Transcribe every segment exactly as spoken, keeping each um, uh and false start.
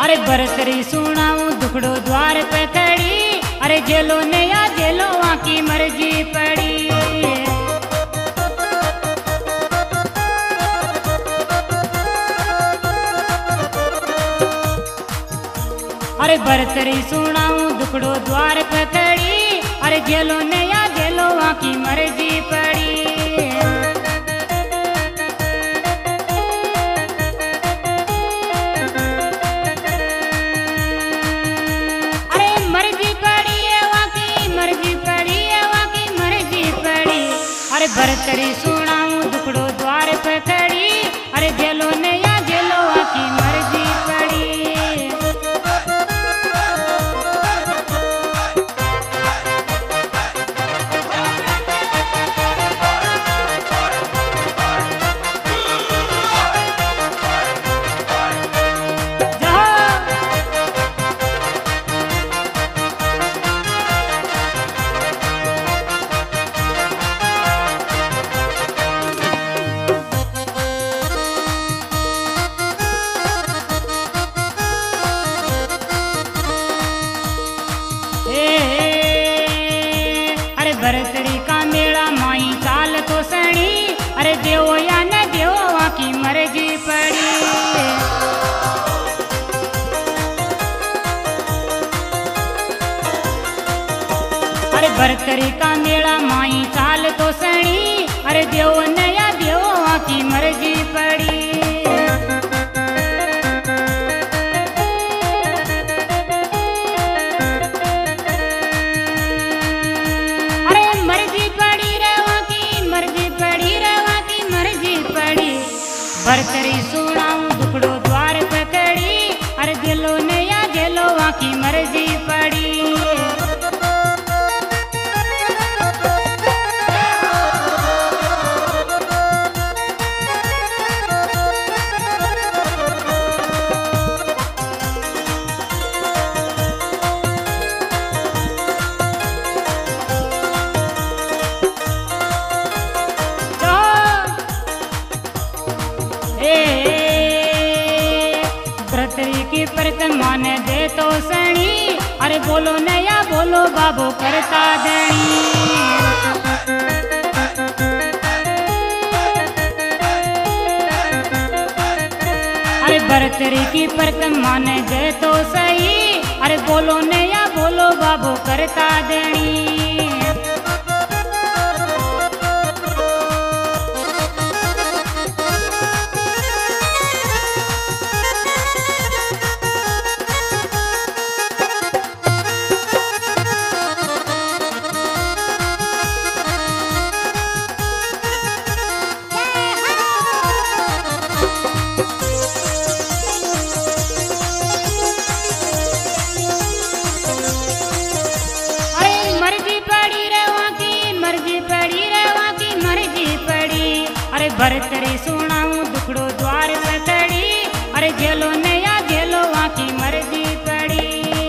अरे बरतरी सुनाऊं दुखड़ो द्वार पे खड़ी, अरे जेलो ने या जेलो वहाँ की मर्जी पड़ी। अरे बरतरी सुनाऊं दुखड़ो द्वार पे खड़ी, अरे जेलो ने या जेलो वहाँ की मर्जी पड़ी। अरे मर्जी पड़ी है वहाँ की मर्जी पड़ी है वहाँ की मर्जी पड़ी। अरे बरतरी सुनाऊं दुखड़ो द्वार पे खड़ी, अरे जेलो ने या जेलो वहाँ की मर्जी पड़ी। बरतरी का मेला माई चाल तो सणी, अरे देवो या न देवो वहाँ की मर्जी पड़ी। अरे बरतरी का मेला माई चाल तो सणी, अरे देवो न या देवो वहाँ की मर्जी पड़ी। बरतरी सुनाऊं दुखड़ो द्वार पे खड़ी, अरे जेलो ने या जेलो वहाँ की मर्जी पड़ी। बरतरी की प्रतिमा ने दे तो सणी, अरे बोलो नया बोलो बाबू करता देनी। अरे बरतरी की प्रतिमा ने दे तो सही, अरे बोलो नया बोलो बाबू करता देनी। बरतरी सुनाऊं दुखड़ो द्वार पे खड़ी, अरे जेलो ने या जेलो वहाँ की मर्जी पड़ी।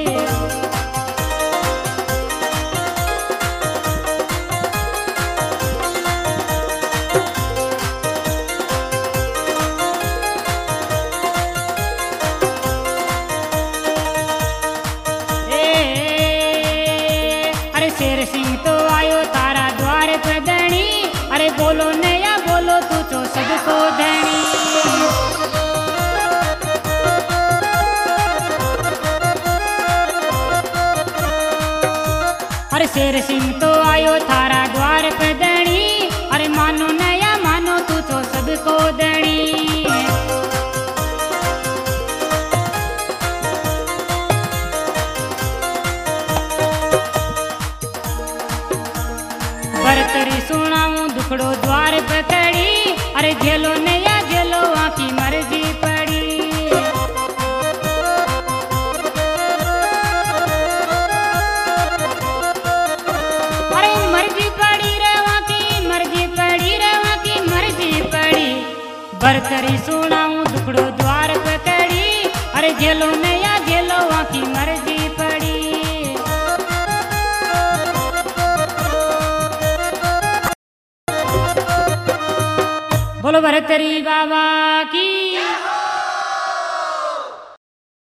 ए, अरे शेर सिंह तो आयो तारा द्वार पे धनी, अरे बोलो ने बोलो तू तो सबको धनी। अरे शेर सिंह तो आयो थारा द्वार पे धनी, अरे मानो नया मानो तू तो सबको धनी। बरतरी सुनाऊं दुखड़ो द्वार पे खड़ी, अरे जेलो ने या जेलो वहाँ की मर्जी पड़ी। अरे मर्जी पड़ी रे वहाँ की मर्जी पड़ी रे वहाँ की मर्जी पड़ी। बरतरी सुनाऊं दुखड़ो द्वार पे खड़ी, अरे जेलो ने या जेलो वहाँ की मर्जी पड़ी। बोलो भरतरी बाबा की।